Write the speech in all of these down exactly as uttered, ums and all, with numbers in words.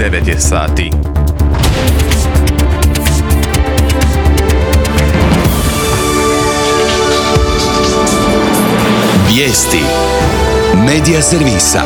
devet je sati. Vijesti Medija servisa.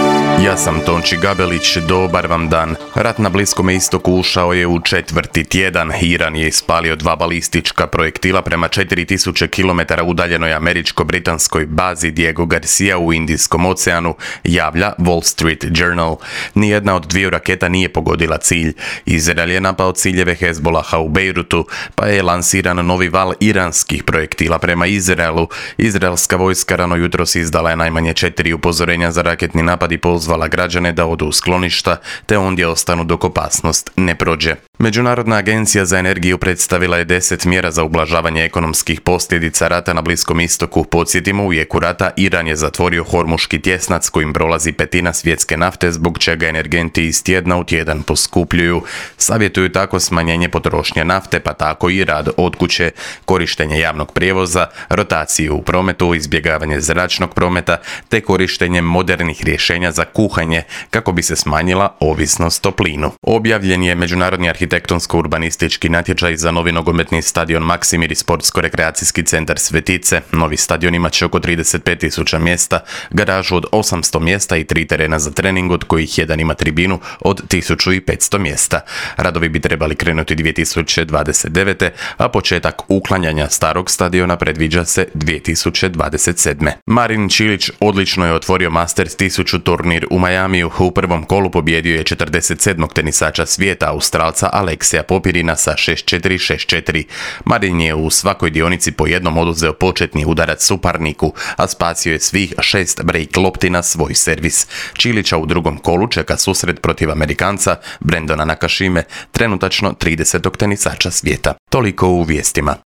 Ja sam Tonči Gabelić, dobar vam dan. Rat na Bliskom istoku ušao je u četvrti tjedan. Iran je ispalio dva balistička projektila prema četiri tisuće kilometara udaljenoj američko-britanskoj bazi Diego Garcia u Indijskom oceanu, javlja Wall Street Journal. Nijedna od dviju raketa nije pogodila cilj. Izrael je napao ciljeve Hezbolaha u Bejrutu, pa je lansiran novi val iranskih projektila prema Izraelu. Izraelska vojska rano jutros izdala je najmanje četiri upozorenja za raketni napad i pozvala građane da odu u skloništa, te ondje ostanu dok opasnost ne prođe. Međunarodna agencija za energiju predstavila je deset mjera za ublažavanje ekonomskih posljedica rata na Bliskom istoku. Podsjetimo, u jeku rata Iran je zatvorio Hormuški tjesnac kojim prolazi petina svjetske nafte, zbog čega energenti iz tjedna u tjedan poskupljuju. Savjetuju tako smanjenje potrošnje nafte, pa tako i rad od kuće, korištenje javnog prijevoza, rotaciju u prometu, izbjegavanje zračnog prometa, te korištenje modernih rješenja za kuhanje kako bi se smanjila ovisnost o plinu. Objavljen je međunarodni arhitektonsko-urbanistički natječaj za novi nogometni stadion Maksimir i sportsko-rekreacijski centar Svetice. Novi stadion imat će oko trideset pet tisuća mjesta, garažu od osamsto mjesta i tri terena za trening, od kojih jedan ima tribinu od tisuću petsto mjesta. Radovi bi trebali krenuti dvije tisuće dvadeset devete. a početak uklanjanja starog stadiona predviđa se dvije tisuće dvadeset sedme. Marin Čilić odlično je otvorio Masters tisuću turnir u Majamiju. U prvom kolu pobjedio je četrdeset sedmog tenisača svijeta, Australca Aleksija Popirina sa šest četiri šest četiri. Marin je u svakoj dionici po jednom oduzeo početni udarac suparniku, a spacio je svih šest break lopti na svoj servis. Čilića u drugom kolu čeka susret protiv Amerikanca Brendona Nakashime, trenutačno tridesetog tenisača svijeta. Toliko u vijestima.